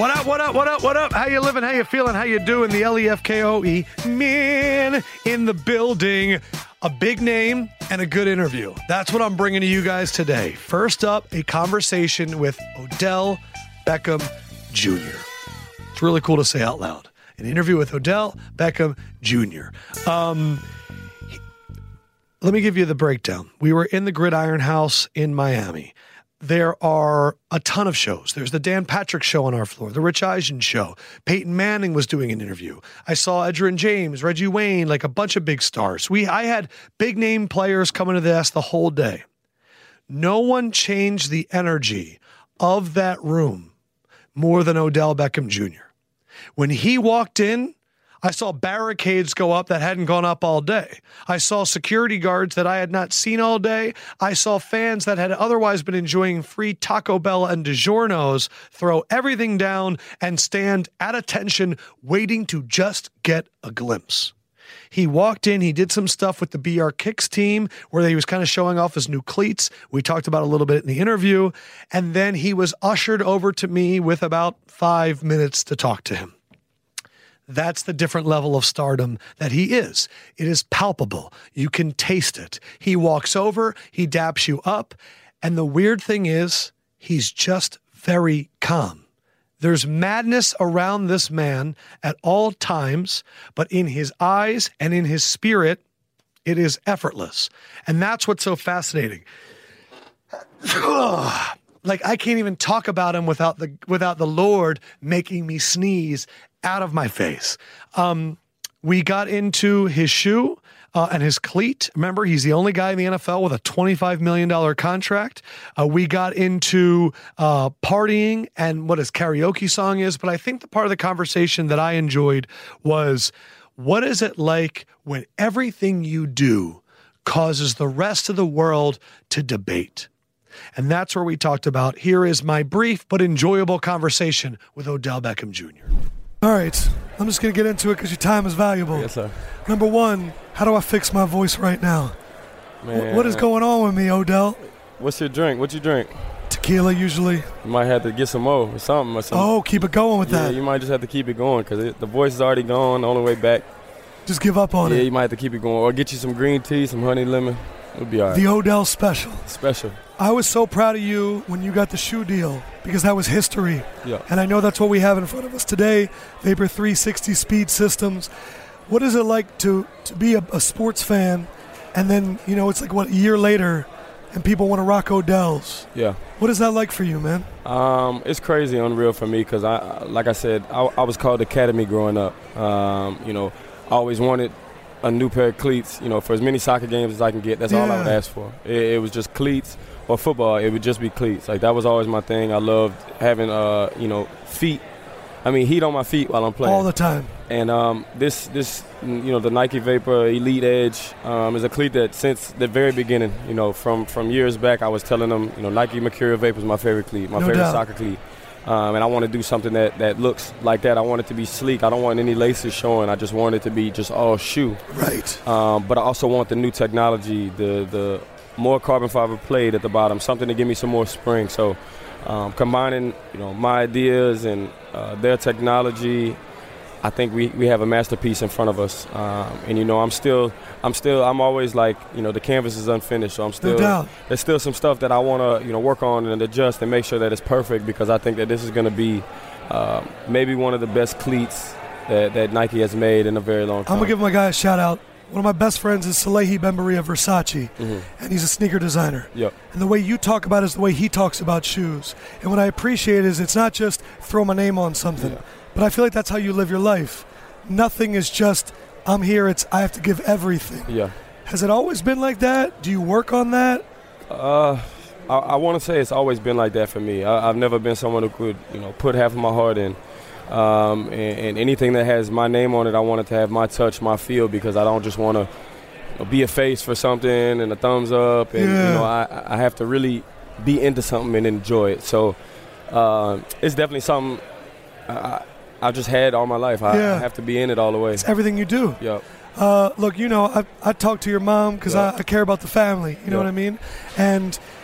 What up, what up, what up, what up? How you living? How you feeling? How you doing? The LEFKOE man in the building. A big name and a good interview. That's what I'm bringing to you guys today. First up, a conversation with Odell Beckham Jr. It's really cool to say out loud. An interview with Odell Beckham Jr. Let me give you the breakdown. We were in the Gridiron House in Miami. There are a ton of shows. There's the Dan Patrick Show on our floor, the Rich Eisen Show. Peyton Manning was doing an interview. I saw Edgerrin James, Reggie Wayne, like a bunch of big stars. I had big name players coming to this the whole day. No one changed the energy of that room more than Odell Beckham Jr. When he walked in, I saw barricades go up that hadn't gone up all day. I saw security guards that I had not seen all day. I saw fans that had otherwise been enjoying free Taco Bell and DiGiorno's throw everything down and stand at attention waiting to just get a glimpse. He walked in, he did some stuff with the BR Kicks team where he was kind of showing off his new cleats. We talked about a little bit in the interview. And then he was ushered over to me with about 5 minutes to talk to him. That's the different level of stardom that he is. It is palpable. You can taste it. He walks over, he daps you up, and the weird thing is, he's just very calm. There's madness around this man at all times, but in his eyes and in his spirit, it is effortless. And that's what's so fascinating. Like, I can't even talk about him without the Lord making me sneeze out of my face. We got into his shoe and his cleat. Remember, he's the only guy in the NFL with a $25 million contract. We got into partying and what his karaoke song is. But I think the part of the conversation that I enjoyed was, what is it like when everything you do causes the rest of the world to debate? And that's where we talked about. Here is my brief but enjoyable conversation with Odell Beckham Jr. All right, I'm just going to get into it because your time is valuable. Yes, sir. Number one, how do I fix my voice right now? Man, what is going on with me, Odell? What's your drink? What you drink? Tequila, usually. You might have to get some more or something. Oh, keep it going with that. Yeah, you might just have to keep it going because the voice is already gone on the way back. Just give up on it. Yeah, you might have to keep it going. Or get you some green tea, some honey lemon. It'll be all right. The Odell special. Special. I was so proud of you when you got the shoe deal because that was history. Yeah. And I know that's what we have in front of us today, Vapor 360 Speed Systems. What is it like to be a sports fan and then, it's like, a year later and people want to rock Odell's? Yeah. What is that like for you, man? It's crazy, unreal for me because, like I said, I was called Academy growing up. I always wanted a new pair of cleats, for as many soccer games as I can get. That's all I would ask for. It was just cleats. Or football, it would just be cleats. Like, that was always my thing. I loved having, feet. Heat on my feet while I'm playing. All the time. And this, the Nike Vapor Elite Edge is a cleat that since the very beginning, from years back, I was telling them, Nike Mercurial Vapor is my favorite cleat, my favorite soccer cleat. And I want to do something that looks like that. I want it to be sleek. I don't want any laces showing. I just want it to be just all shoe. Right. But I also want the new technology, the more carbon fiber plate at the bottom, something to give me some more spring. So combining, my ideas and their technology, I think we have a masterpiece in front of us. I'm always like, the canvas is unfinished. So there's still some stuff that I want to, work on and adjust and make sure that it's perfect because I think that this is going to be maybe one of the best cleats that Nike has made in a very long time. I'm going to give my guy a shout out. One of my best friends is Salehi Bembury of Versace, and he's a sneaker designer. Yep. And the way you talk about it is the way he talks about shoes. And what I appreciate is it's not just throw my name on something, but I feel like that's how you live your life. Nothing is just, I'm here, it's I have to give everything. Yeah. Has it always been like that? Do you work on that? I want to say it's always been like that for me. I've never been someone who could, put half of my heart in. And anything that has my name on it, I want it to have my touch, my feel, because I don't just want to be a face for something and a thumbs up. And, I have to really be into something and enjoy it. So it's definitely something I've just had all my life. I have to be in it all the way. It's everything you do. Yep. Look, I talk to your mom because I care about the family. You know what I mean? And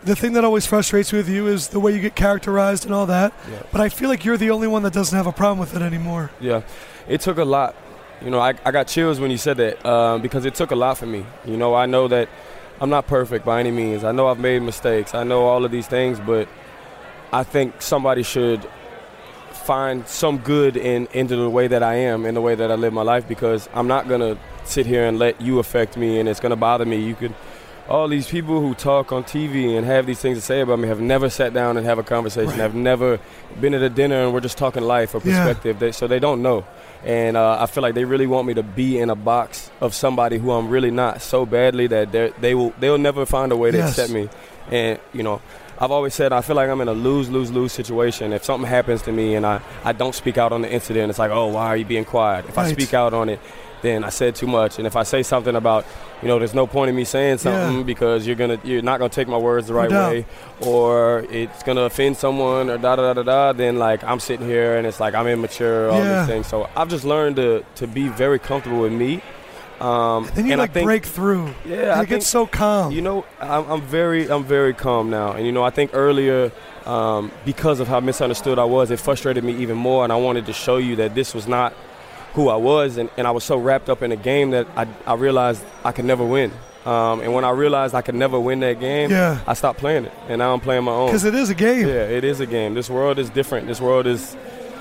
the thing that always frustrates me with you is the way you get characterized and all that. Yeah. But I feel like you're the only one that doesn't have a problem with it anymore. Yeah, it took a lot. You know, I got chills when you said that because it took a lot for me. You know, I know that I'm not perfect by any means. I know I've made mistakes. I know all of these things, but I think somebody should find some good into the way that I am, in the way that I live my life, because I'm not going to sit here and let you affect me, and it's going to bother me. All these people who talk on TV and have these things to say about me have never sat down and have a conversation, right. have never been at a dinner and we're just talking life or perspective, so they don't know. And I feel like they really want me to be in a box of somebody who I'm really not so badly that they'll never find a way to accept me. And, you know, I've always said I feel like I'm in a lose-lose-lose situation. If something happens to me and I don't speak out on the incident, it's like, oh, why are you being quiet? If I speak out on it, then I said too much. And if I say something about, you know, there's no point in me saying something because you're not gonna take my words the right way, or it's gonna offend someone, or da-da-da-da-da, then, like, I'm sitting here and it's like I'm immature, all these things. So I've just learned to be very comfortable with me. Then you break through. Yeah, I get so calm. You know, I'm very calm now. And, you know, I think earlier, because of how misunderstood I was, it frustrated me even more. And I wanted to show you that this was not who I was. And I was so wrapped up in the game that I realized I could never win. And when I realized I could never win that game, I stopped playing it. And now I'm playing my own. Because it is a game. Yeah, it is a game. This world is different. This world is...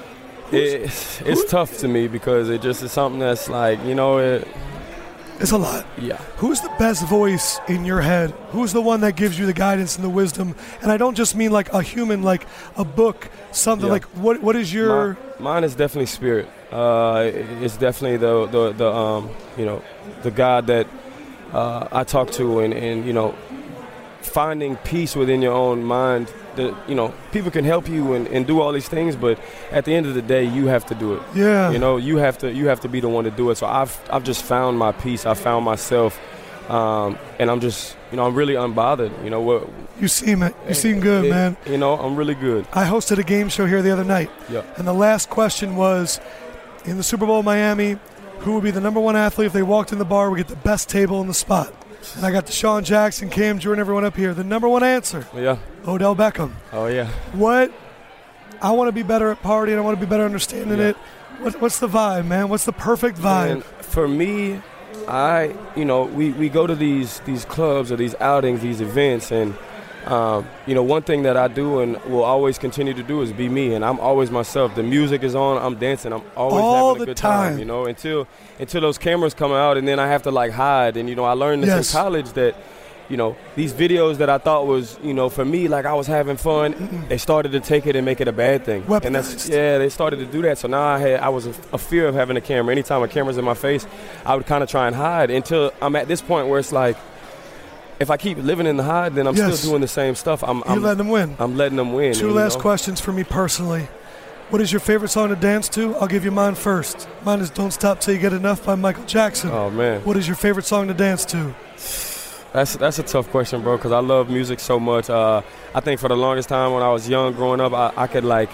It's tough to me because it just is something that's like, you know... It's a lot. Yeah. Who's the best voice in your head? Who's the one that gives you the guidance and the wisdom? And I don't just mean like a human, like a book, something like what is your... Mine is definitely spirit. It's definitely the you know, the God that I talk to, and you know, finding peace within your own mind. You know, people can help you and do all these things, but at the end of the day, you have to do it. Yeah. You know, you have to be the one to do it. So I've just found my peace. I found myself, and I'm just, you know, I'm really unbothered. You know what? You seem good, man. You know, I'm really good. I hosted a game show here the other night, and the last question was, in the Super Bowl Miami, who would be the number one athlete if they walked in the bar would get the best table in the spot? And I got Deshaun Jackson, Cam Jordan, everyone up here. The number one answer. Yeah. Odell Beckham. Oh, yeah. What? I want to be better at partying. I want to be better understanding it. What's the vibe, man? What's the perfect vibe? Man, for me, you know, we go to these clubs or these outings, these events, and you know, one thing that I do and will always continue to do is be me, and I'm always myself. The music is on, I'm dancing, I'm always having a good time, you know, until those cameras come out, and then I have to like hide. And you know, I learned this in college that, you know, these videos that I thought was, you know, for me, like I was having fun, they started to take it and make it a bad thing. Weaponized. And that's, they started to do that. So now I was a fear of having a camera. Anytime a camera's in my face, I would kind of try and hide until I'm at this point where it's like, if I keep living in the hide, then I'm still doing the same stuff. You're letting them win. I'm letting them win. Two last questions for me personally. What is your favorite song to dance to? I'll give you mine first. Mine is Don't Stop Till You Get Enough by Michael Jackson. Oh, man. What is your favorite song to dance to? That's a tough question, bro, because I love music so much. I think for the longest time when I was young growing up, I could, like,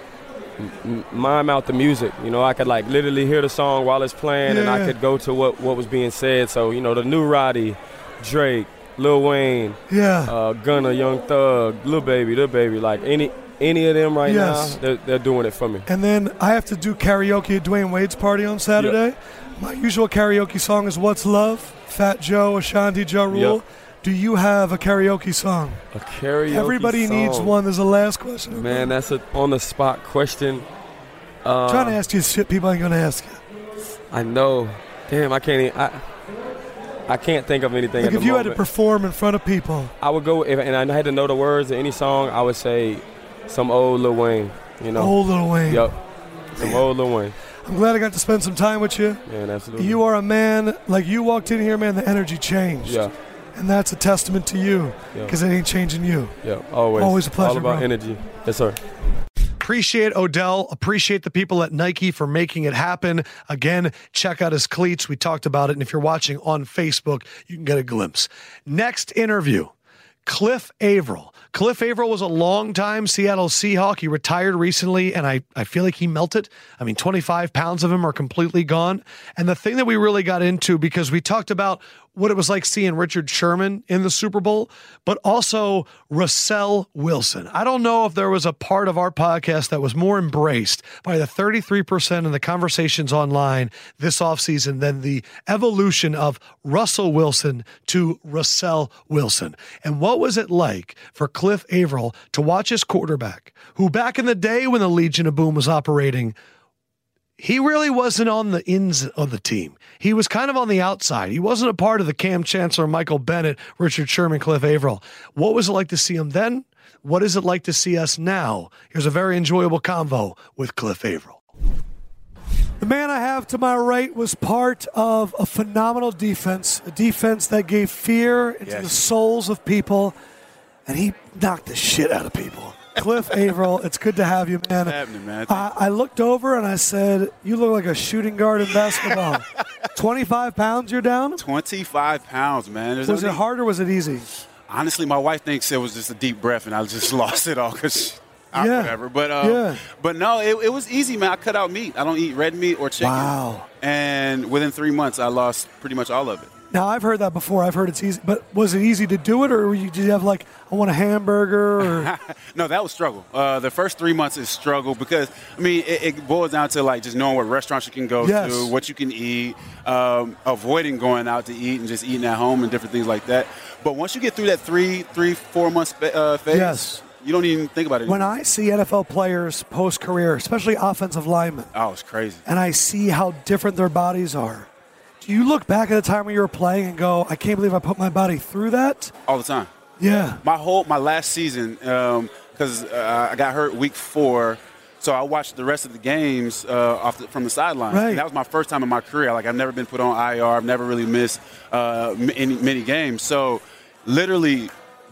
mime out the music. You know, I could, like, literally hear the song while it's playing, and I could go to what was being said. So, you know, the new Roddy, Drake, Lil Wayne, Gunna, Young Thug, Lil Baby, like any of them right now, they're doing it for me. And then I have to do karaoke at Dwayne Wade's party on Saturday. My usual karaoke song is What's Love, Fat Joe, Ashanti, Ja Rule. Do you have a karaoke song? A karaoke Everybody song. needs one. There's the last question. Man, that's an on-the-spot question. I'm trying to ask you shit people ain't going to ask you. I know. Damn, I can't even... I can't think of anything at the moment. If you had to perform in front of people. I would go, and I had to know the words of any song, I would say some old Lil Wayne, you know. Old Lil Wayne. Yep, some old Lil Wayne. I'm glad I got to spend some time with you. Man, absolutely. You are a man, like you walked in here, man, the energy changed. Yeah. And that's a testament to you, because it ain't changing you. Yeah, always. Always a pleasure, All about bro. energy. Yes, sir. Appreciate Odell. Appreciate the people at Nike for making it happen. Again, check out his cleats. We talked about it. And if you're watching on Facebook, you can get a glimpse. Next interview, Cliff Avril. Cliff Avril was a longtime Seattle Seahawk. He retired recently, and I feel like he melted. I mean, 25 pounds of him are completely gone. And the thing that we really got into, because we talked about what it was like seeing Richard Sherman in the Super Bowl, but also Russell Wilson. I don't know if there was a part of our podcast that was more embraced by the 33% in the conversations online this offseason than the evolution of Russell Wilson to Russell Wilson. And what was it like for Cliff Avril to watch his quarterback, who back in the day when the Legion of Boom was operating, he really wasn't on the ins of the team. He was kind of on the outside. He wasn't a part of the Cam Chancellor, Michael Bennett, Richard Sherman, Cliff Avril. What was it like to see him then? What is it like to see us now? Here's a very enjoyable convo with Cliff Avril. The man I have to my right was part of a phenomenal defense, a defense that gave fear into the souls of people, and he knocked the shit out of people. Cliff Avril, it's good to have you, man. What's happening, man? I looked over and I said, you look like a shooting guard in basketball. 25 pounds you're down? 25 pounds, man. Was it hard or was it easy? Honestly, my wife thinks it was just a deep breath and I just lost it all because whatever. But no, it was easy, man. I cut out meat. I don't eat red meat or chicken. Wow. And within 3 months, I lost pretty much all of it. Now, I've heard that before. I've heard it's easy. But was it easy to do it, or did you have, like, I want a hamburger? Or? No, that was struggle. The first 3 months is struggle because, I mean, it boils down to, like, just knowing what restaurants you can go to, what you can eat, avoiding going out to eat and just eating at home and different things like that. But once you get through that 4 months phase, you don't even think about it anymore. When I see NFL players post-career, especially offensive linemen. Oh, it's crazy. And I see how different their bodies are. Do you look back at the time when you were playing and go, I can't believe I put my body through that? All the time. Yeah. My last season, because I got hurt week 4, so I watched the rest of the games from the sidelines. Right. And that was my first time in my career. Like, I've never been put on IR. I've never really missed many games. So literally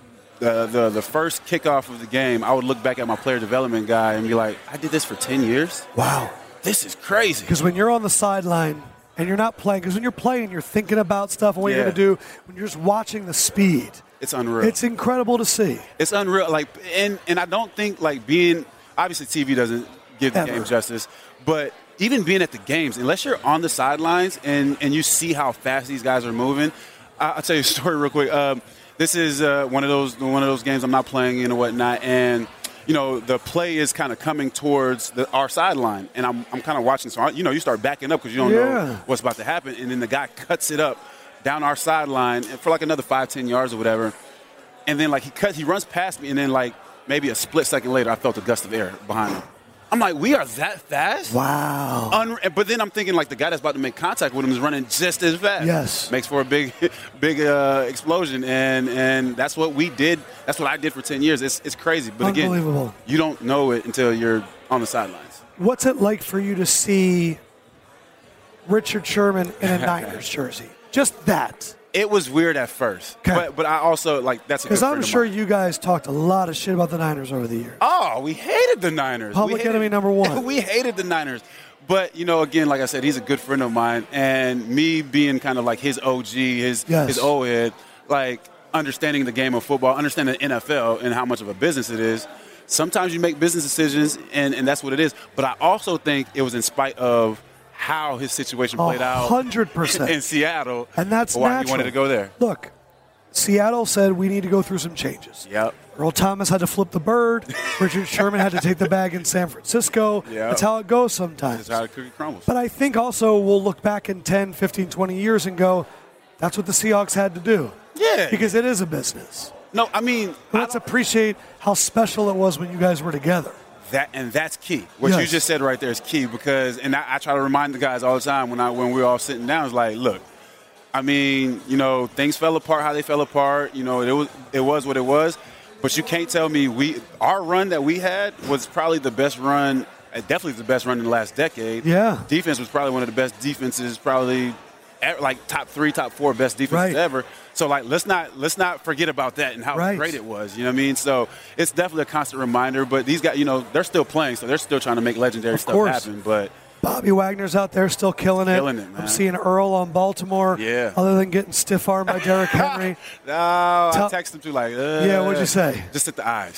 the first kickoff of the game, I would look back at my player development guy and be like, I did this for 10 years? Wow. This is crazy. Because when you're on the sideline and you're not playing, because when you're playing, you're thinking about stuff and what you're going to do. When you're just watching the speed, it's unreal. It's incredible to see. It's unreal. Like, and I don't think, like, being – obviously TV doesn't give the game justice, but even being at the games, unless you're on the sidelines and you see how fast these guys are moving, I'll tell you a story real quick. This is one of those games I'm not playing in or whatnot, and – you know, the play is kind of coming towards our sideline, and I'm kind of watching. So, you start backing up because you don't know what's about to happen. And then the guy cuts it up down our sideline for like another 5-10 yards or whatever. And then, like, he runs past me, and then, like, maybe a split second later, I felt a gust of air behind him. I'm like, we are that fast? Wow. But then I'm thinking, like, the guy that's about to make contact with him is running just as fast. Yes. Makes for a big explosion. And that's what we did. That's what I did for 10 years. It's crazy. But unbelievable. Again, you don't know it until you're on the sidelines. What's it like for you to see Richard Sherman in a Niners jersey? Just that. It was weird at first, but I also, like, that's a good friend because I'm sure you guys talked a lot of shit about the Niners over the years. Oh, we hated the Niners. Public enemy number one. We hated the Niners. But, again, like I said, he's a good friend of mine, and me being kind of like his OG, his old head, like, understanding the game of football, understanding the NFL and how much of a business it is, sometimes you make business decisions, and that's what it is. But I also think it was in spite of how his situation played out 100% in Seattle, and that's why natural. he wanted to go there. Look, Seattle said we need to go through some changes. Yep. Earl Thomas had to flip the bird. Richard Sherman had to take the bag in San Francisco. Yep. That's how it goes sometimes. That's how the cookie crumbles. But I think also we'll look back in 10, 15, 20 years and go, that's what the Seahawks had to do. Yeah. Because it is a business. No, I mean, let's appreciate how special it was when you guys were together. That's key. What you just said right there is key because, and I try to remind the guys all the time when we're all sitting down, it's like, look, I mean, things fell apart how they fell apart. It was what it was. But you can't tell me our run that we had was probably the best run, definitely the best run in the last decade. Yeah. Defense was probably one of the best defenses, probably like top 3, top 4 best defenses ever. So, like, let's not forget about that and how great it was. You know what I mean? So it's definitely a constant reminder. But these guys, they're still playing, so they're still trying to make legendary stuff happen. But Bobby Wagner's out there still killing it. Man. I'm seeing Earl on Baltimore. Yeah. Other than getting stiff-armed by Derrick Henry. No, I texted him too, like, yeah, what'd you say? Just at the eyes.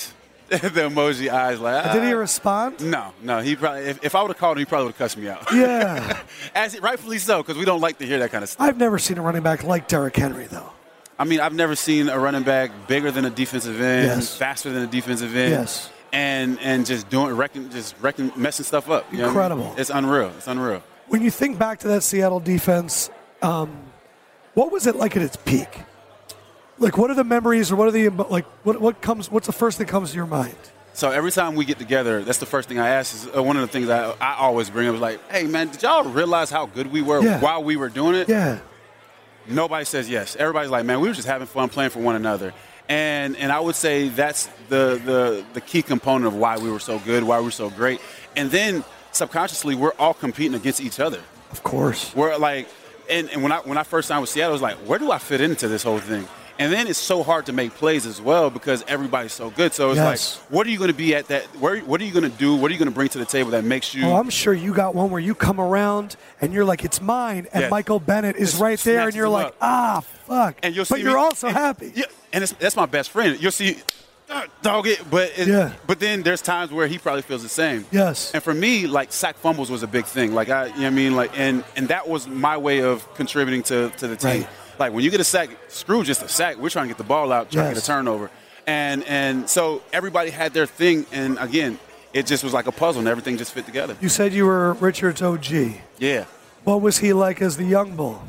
the emoji eyes like. Did he respond? No. He probably if I would have called him, he probably would have cussed me out. Yeah. Rightfully so, because we don't like to hear that kind of stuff. I've never seen a running back like Derrick Henry, though. I mean, I've never seen a running back bigger than a defensive end, Yes. faster than a defensive end, Yes. and just messing stuff up. You know what I mean? Incredible. It's unreal. It's unreal. When you think back to that Seattle defense, what was it like at its peak? Like, what are the memories, or what are the what's the first thing that comes to your mind? So every time we get together, that's the first thing I ask. Is one of the things I always bring up is like, hey man, did y'all realize how good we were while we were doing it? Yeah. Nobody says yes. Everybody's like, man, we were just having fun playing for one another. And I would say that's the key component of why we were so good, why we were so great. And then subconsciously, we're all competing against each other. Of course. We're like, and when I first signed with Seattle, I was like, where do I fit into this whole thing? And then it's so hard to make plays as well because everybody's so good. So it's like, what are you going to be at that? What are you going to do? What are you going to bring to the table that makes you? Oh, I'm sure you got one where you come around and you're like, it's mine, and Michael Bennett is right there, and you're like, fuck. And you'll see but you're also happy. Yeah, and that's my best friend. You'll see, dog it. But then there's times where he probably feels the same. Yes. And for me, like sack fumbles was a big thing. Like you know what I mean? Like and that was my way of contributing to the team. Right. Like when you get a sack, screw just a sack. We're trying to get the ball out, trying to get a turnover. And so everybody had their thing, and again, it just was like a puzzle, and everything just fit together. You said you were Richard's OG. Yeah. What was he like as the young bull?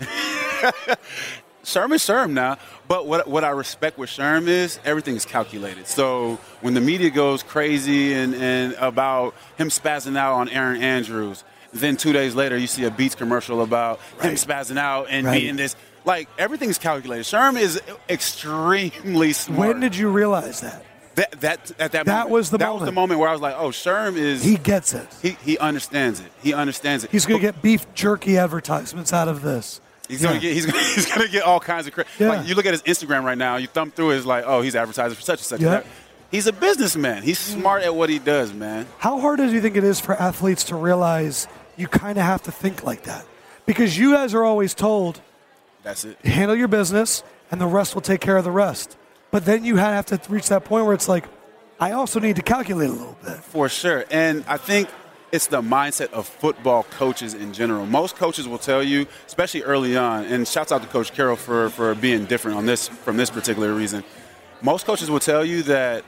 Sherm now. But what I respect with Sherm is everything is calculated. So when the media goes crazy and about him spazzing out on Aaron Andrews, then 2 days later you see a Beats commercial about him spazzing out and being this. Like, everything's calculated. Sherm is extremely smart. When did you realize that? That was the moment. That was the moment where I was like, oh, Sherm is... He gets it. He understands it. He understands it. He's going to get beef jerky advertisements out of this. He's going to get all kinds of credit. Yeah. Like, you look at his Instagram right now, you thumb through it, it's like, oh, he's advertising for such and such. Yeah. He's a businessman. He's smart at what he does, man. How hard do you think it is for athletes to realize you kind of have to think like that? Because you guys are always told... That's it. Handle your business, and the rest will take care of the rest. But then you have to reach that point where it's like, I also need to calculate a little bit. For sure. And I think it's the mindset of football coaches in general. Most coaches will tell you, especially early on, and shouts out to Coach Carroll for being different on this from this particular reason. Most coaches will tell you that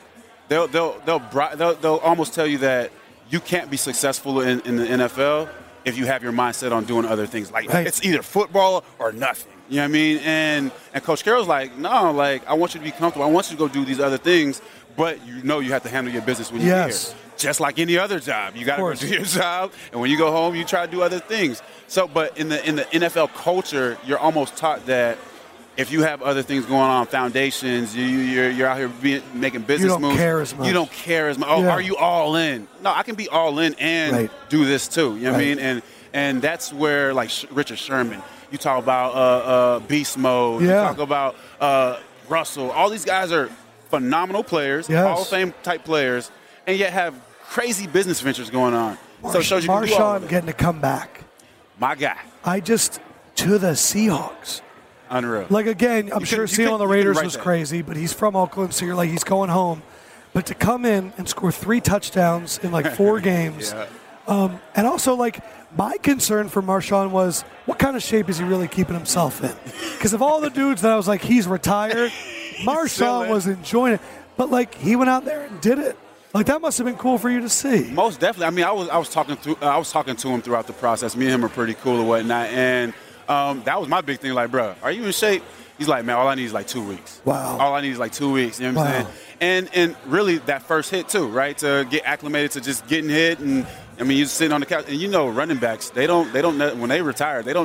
they'll almost tell you that you can't be successful in the NFL if you have your mindset on doing other things. Like it's either football or nothing. You know what I mean? And Coach Carroll's like, no, like, I want you to be comfortable. I want you to go do these other things, but you know you have to handle your business when you're here. Just like any other job. You got to go do your job, and when you go home, you try to do other things. So, but in the NFL culture, you're almost taught that if you have other things going on, foundations, you're out here making business moves. You don't care as much. You don't care as much. Oh, are you all in? No, I can be all in and do this too. You know what I mean? And that's where, like, Richard Sherman, you talk about beast mode. You talk about Russell. All these guys are phenomenal players, Hall of Fame type players, and yet have crazy business ventures going on. So it shows you can do all of it. Marshawn getting to come back. My guy. To the Seahawks. Unreal. Like, again, I'm sure seeing on the Raiders was crazy, but he's from Oakland, so you're like, he's going home. But to come in and score 3 touchdowns in like 4 games. And also, like, my concern for Marshawn was, what kind of shape is he really keeping himself in? Because of all the dudes that I was like, he's retired, Marshawn was enjoying it. But, like, he went out there and did it. Like, that must have been cool for you to see. Most definitely. I mean, I was talking to him throughout the process. Me and him are pretty cool and whatnot. And that was my big thing. Like, bro, are you in shape? He's like, man, all I need is like 2 weeks. Wow. All I need is like 2 weeks. You know what I'm saying? And really that first hit too, right? To get acclimated to just getting hit, and I mean, you're sitting on the couch, and you know, running backs, they don't when they retire, they don't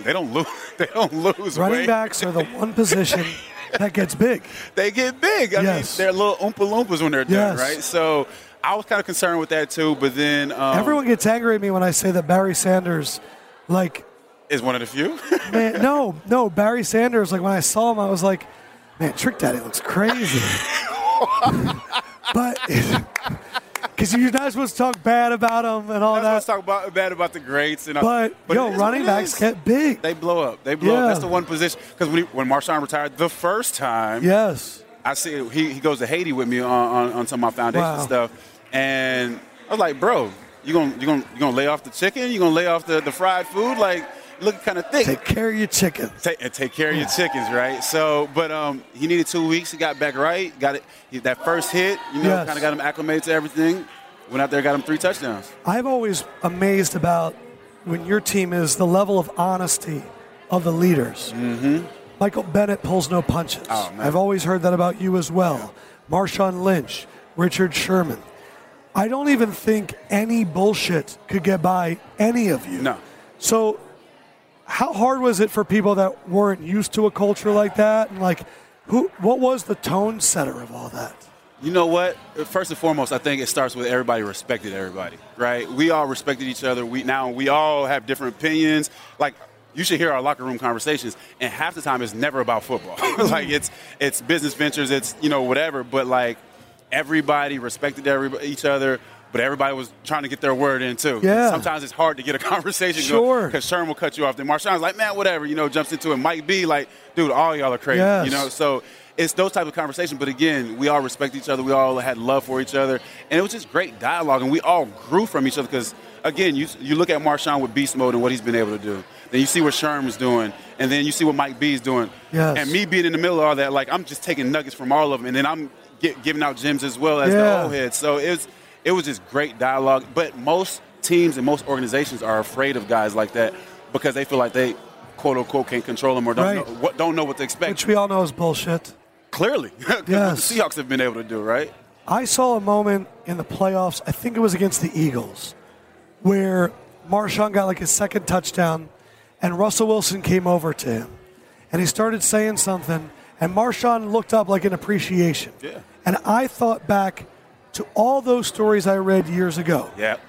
lose. Running backs are the one position that gets big. They get big. I mean, they're little Oompa Loompas when they're done, right? So I was kind of concerned with that too, but then everyone gets angry at me when I say that Barry Sanders, like, is one of the few. Man, no, Barry Sanders. Like, when I saw him, I was like, man, Trick Daddy looks crazy. But because you're not supposed to talk bad about him and all that. Not supposed to talk bad about the greats. And but running backs get big. They blow up. That's the one position. Because when Marshawn retired the first time, I see he goes to Haiti with me on some of my foundation stuff, and I was like, bro, you gonna lay off the chicken? You gonna lay off the fried food? Like, look kind of thick. Take care of your chickens. Take care of your chickens, right? So, but he needed 2 weeks. He got back right. Got it. That first hit, kind of got him acclimated to everything. Went out there, got him 3 touchdowns. I'm always amazed about when your team is the level of honesty of the leaders. Mm-hmm. Michael Bennett pulls no punches. Oh, I've always heard that about you as well. Marshawn Lynch, Richard Sherman. I don't even think any bullshit could get by any of you. No. So how hard was it for people that weren't used to a culture like that? And what was the tone setter of all that? You know what? First and foremost, I think it starts with everybody respected everybody, right? We all respected each other. We all have different opinions. Like, you should hear our locker room conversations, and half the time it's never about football. Like, it's business ventures, it's, whatever. But, like, everybody respected each other, but everybody was trying to get their word in, too. Yeah. Sometimes it's hard to get a conversation going because Sherman will cut you off. Then Marshawn's like, man, whatever, jumps into it. Mike B, like, dude, all y'all are crazy, Yes. So it's those type of conversations. But, again, we all respect each other. We all had love for each other. And it was just great dialogue, and we all grew from each other because, again, you look at Marshawn with beast mode and what he's been able to do. Then you see what Sherman's doing, and then you see what Mike B is doing. Yes. And me being in the middle of all that, like, I'm just taking nuggets from all of them, and then I'm giving out gems as well as the old heads. So it was just great dialogue. But most teams and most organizations are afraid of guys like that because they feel like they, quote unquote, can't control them or don't know what to expect. Which we all know is bullshit. Clearly, Yes. what the Seahawks have been able to do, right? I saw a moment in the playoffs, I think it was against the Eagles, where Marshawn got like his second touchdown, and Russell Wilson came over to him, and he started saying something, and Marshawn looked up like an appreciation. Yeah. And I thought back to all those stories I read years ago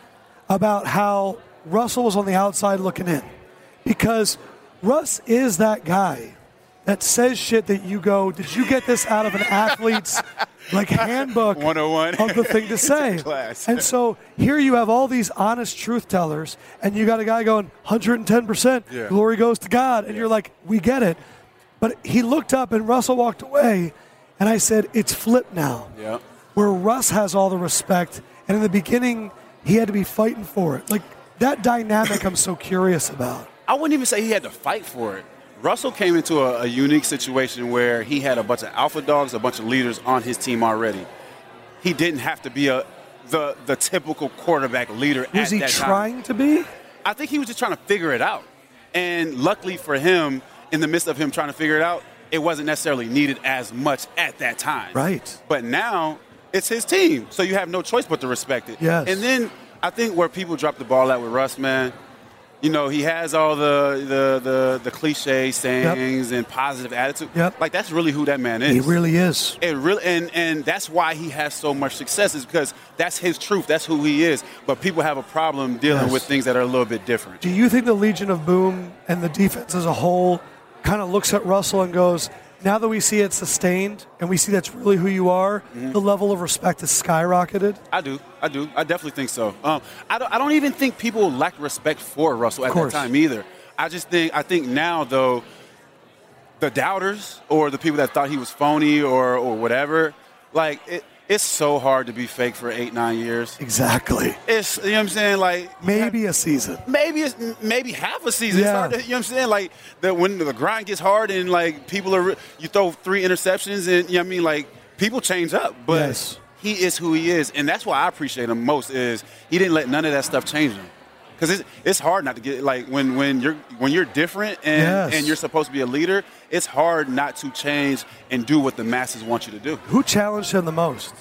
about how Russell was on the outside looking in. Because Russ is that guy that says shit that you go, did you get this out of an athlete's handbook 101 of the thing to say? Class. And so here you have all these honest truth tellers, and you got a guy going 110%, glory goes to God, and you're like, we get it. But he looked up and Russell walked away, and I said, it's flipped now. Yeah. Where Russ has all the respect, and in the beginning, he had to be fighting for it. Like, that dynamic I'm so curious about. I wouldn't even say he had to fight for it. Russell came into a unique situation where he had a bunch of alpha dogs, a bunch of leaders on his team already. He didn't have to be the typical quarterback leader at that time. Was he trying to be? I think he was just trying to figure it out. And luckily for him, in the midst of him trying to figure it out, it wasn't necessarily needed as much at that time. Right. But now it's his team, so you have no choice but to respect it. Yes. And then I think where people drop the ball at with Russ, man, he has all the cliche sayings and positive attitude. Yep. Like, that's really who that man is. He really is. It really, and that's why he has so much success, is because that's his truth. That's who he is. But people have a problem dealing with things that are a little bit different. Do you think the Legion of Boom and the defense as a whole kind of looks at Russell and goes, now that we see it sustained and we see that's really who you are, the level of respect has skyrocketed? I do. I definitely think so. I don't even think people lack respect for Russell at that time either. I think now, though, the doubters or the people that thought he was phony or whatever, like, it's so hard to be fake for 8-9 years. Exactly. It's, you know what I'm saying? Like, maybe a season. Maybe half a season. Yeah. It's hard to, you know what I'm saying? Like, when the grind gets hard and, like, you throw 3 interceptions and, you know what I mean? Like, people change up. But he is who he is. And that's why I appreciate him most, is he didn't let none of that stuff change him. Because it's hard not to get, like, when you're different and you're supposed to be a leader, it's hard not to change and do what the masses want you to do. Who challenged him the most?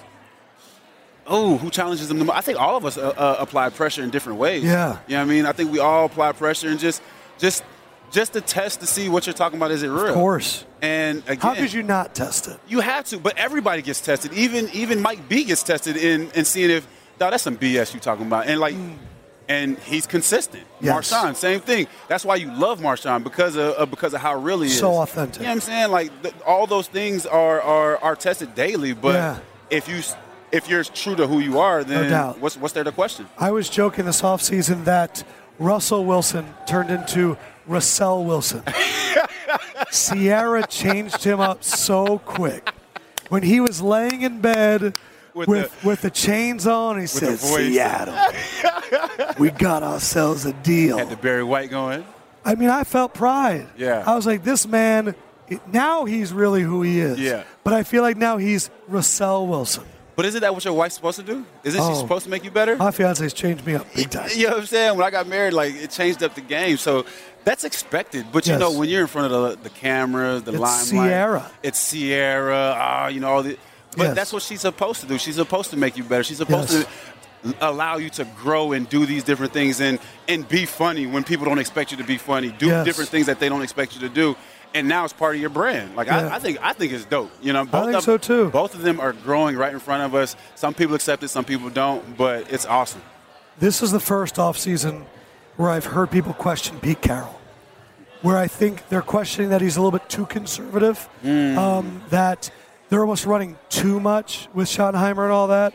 Oh, who challenges him the most? I think all of us apply pressure in different ways. Yeah. You know what I mean? I think we all apply pressure and just to test to see what you're talking about. Is it real? Of course. And again, how could you not test it? You have to, but everybody gets tested. Even Mike B gets tested in seeing if, that's some BS you talking about. And like, and he's consistent. Yes. Marshawn, same thing. That's why you love Marshawn, because of how real he is. So authentic. You know what I'm saying? Like, all those things are tested daily. But if you're true to who you are, then no doubt. What's there to question? I was joking this offseason that Russell Wilson turned into Russell Wilson. Sierra changed him up so quick. when he was laying in bed with the chains on, he said, Seattle, we got ourselves a deal. Had the Barry White going. I mean, I felt pride. Yeah. I was like, this man, now he's really who he is. Yeah. But I feel like now he's Russell Wilson. But isn't that what your wife's supposed to do? Isn't she supposed to make you better? My fiance's changed me up big time. You know what I'm saying? When I got married, like, it changed up the game. So that's expected. But, you know, when you're in front of the cameras, the limelight. It's Sierra. You know, all the. But that's what she's supposed to do. She's supposed to make you better. She's supposed to allow you to grow and do these different things and be funny when people don't expect you to be funny. Do different things that they don't expect you to do. And now it's part of your brand. Like I think it's dope. You know, I think so too. Both of them are growing right in front of us. Some people accept it, some people don't, but it's awesome. This is the first offseason where I've heard people question Pete Carroll, where I think they're questioning that he's a little bit too conservative, that they're almost running too much with Schottenheimer and all that.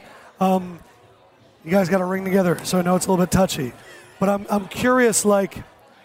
You guys got to ring together, so I know it's a little bit touchy. But I'm curious, like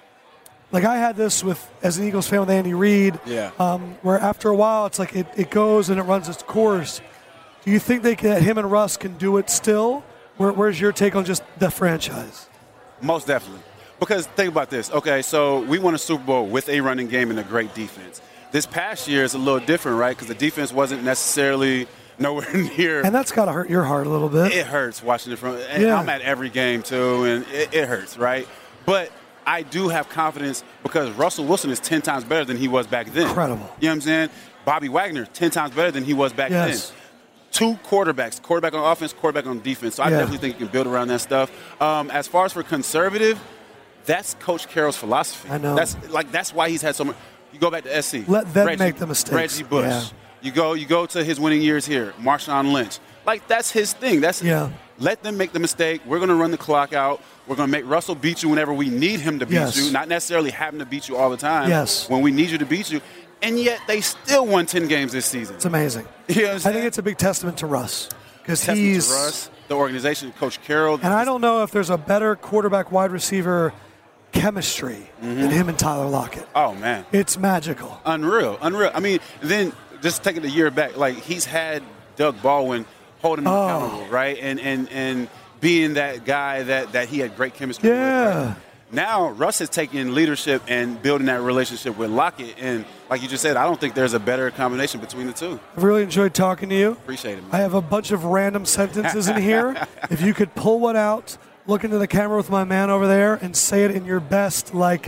I had this as an Eagles fan with Andy Reid, where after a while it's like it goes and it runs its course. Do you think that him and Russ can do it still? Where's your take on just the franchise? Most definitely. Because think about this. Okay, so we won a Super Bowl with a running game and a great defense. This past year is a little different, right? Because the defense wasn't necessarily nowhere near. And that's got to hurt your heart a little bit. It hurts watching it from. And I'm at every game too, and it hurts, right? But I do have confidence because Russell Wilson is 10 times better than he was back then. Incredible. You know what I'm saying? Bobby Wagner, 10 times better than he was back then. Two quarterbacks, quarterback on offense, quarterback on defense. So I definitely think you can build around that stuff. As far as for conservative, that's Coach Carroll's philosophy. I know. That's why he's had so much. You go back to SC. Let them make the mistakes. Reggie Bush. Yeah. You go to his winning years here. Marshawn Lynch. Like, that's his thing. Let them make the mistake. We're going to run the clock out. We're going to make Russell beat you whenever we need him to beat you, not necessarily having to beat you all the time. Yes. When we need you to beat you. And yet they still won 10 games this season. It's amazing. You know what I'm saying? I think it's a big testament to Russ. Because he's to Russ, the organization, Coach Carroll. And I don't know if there's a better quarterback wide receiver chemistry than him and Tyler Lockett. Oh, man. It's magical. Unreal. I mean, then just taking a year back, like he's had Doug Baldwin holding him accountable, right? And being that guy that he had great chemistry with. Right? Now, Russ has taken leadership and building that relationship with Lockett. And like you just said, I don't think there's a better combination between the two. I've really enjoyed talking to you. Appreciate it, man. I have a bunch of random sentences in here. If you could pull one out, look into the camera with my man over there, and say it in your best, like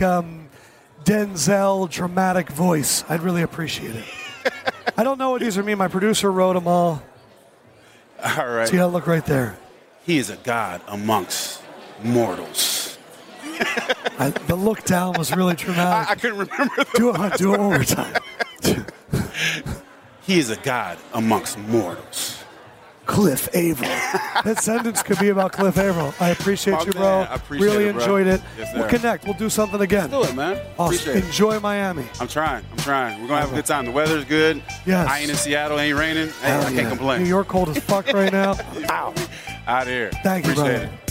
Denzel dramatic voice, I'd really appreciate it. I don't know what these are. My producer wrote them all. All right. See how I look right there. He is a god amongst mortals. The look down was really dramatic. I couldn't remember. Do it one more time. He is a god amongst mortals. Cliff Averill. That sentence could be about Cliff Averill. I appreciate you, bro. I appreciate really it, bro. enjoyed it. Yes, we'll connect. We'll do something again. Let's do it, man. Awesome. Appreciate it. Enjoy Miami. I'm trying. We're going to have a good time. The weather's good. Yes. I ain't in Seattle. Ain't raining. Hey, I can't complain. New York cold as fuck right now. Ow. Out here. Thank you, Appreciate brother. it.